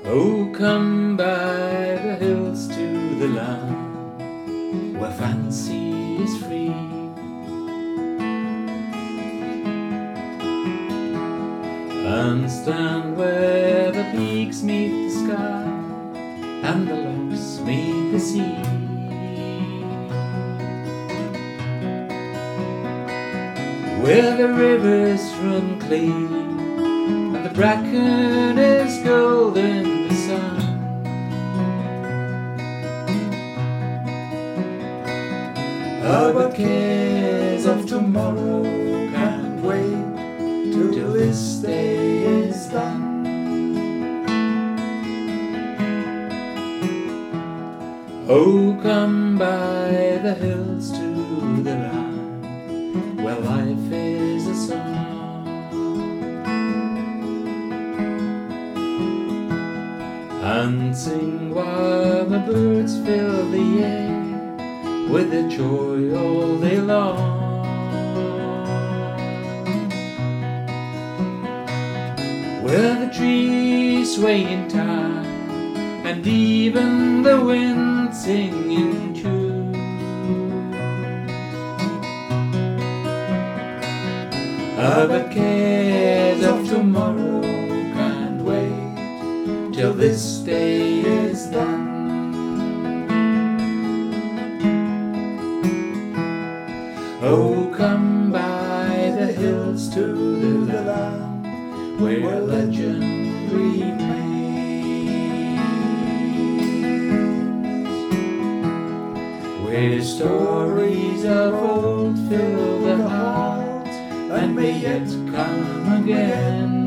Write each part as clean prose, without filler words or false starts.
Oh, come by the hills to the land where fancy is free, and stand where the peaks meet the sky and the lochs meet the sea. Where the rivers run clean and the bracken is gold in the sun. Oh, but cares of tomorrow can't wait till this day is done. Oh, come by the hills to the land where life is a song, and sing while the birds fill the air with their joy all day long. Where the trees sway in time and even the wind sing in tune. Ah, but cares of tomorrow can't wait till this day is done. Oh, come by the hills to the land where legend remains, where stories of old fill the heart and may yet come again.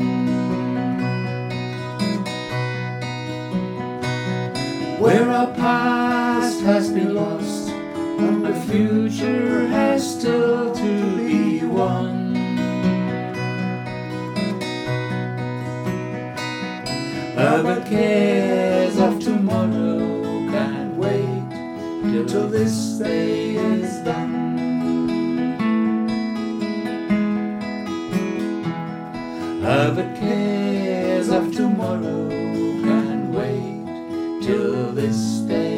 Where our past has been lost and the future has still to be won. Ah, but cares of tomorrow can't wait till this day is done. Ah, but cares of tomorrow can't wait till this day